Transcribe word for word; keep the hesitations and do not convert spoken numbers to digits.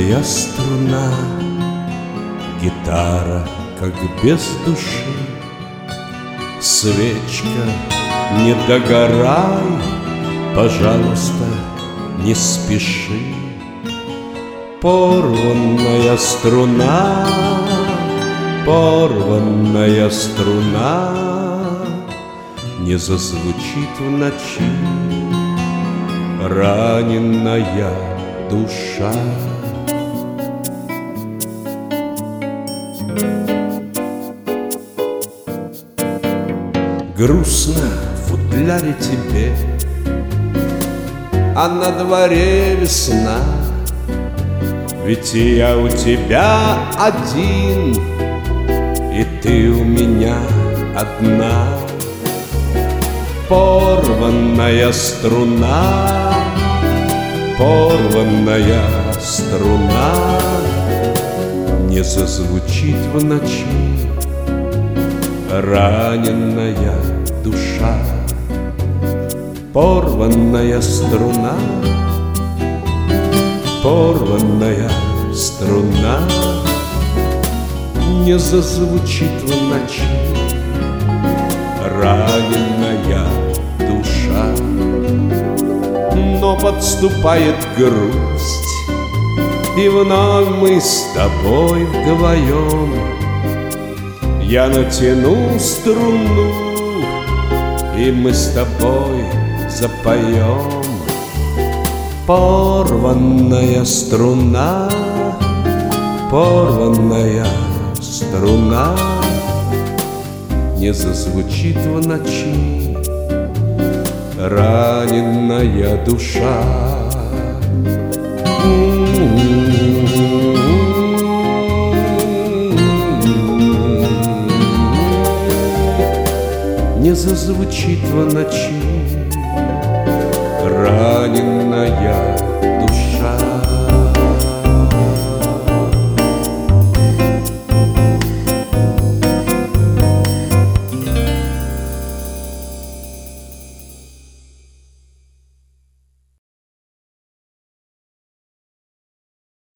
Моя струна, гитара, как без души. Свечка, не догорай, пожалуйста, не спеши. Порванная струна, порванная струна не зазвучит в ночи раненая душа. Грустно в футляре тебе, а на дворе весна. Ведь я у тебя один, и ты у меня одна. Порванная струна, порванная струна не зазвучит в ночи раненая душа. Порванная струна, порванная струна не зазвучит в ночи раненая душа. Но подступает грусть, и вновь мы с тобой вдвоем. Я натяну струну, и мы с тобой запоем. Порванная струна, порванная струна не зазвучит в ночи раненая душа. Не зазвучит в ночи раненая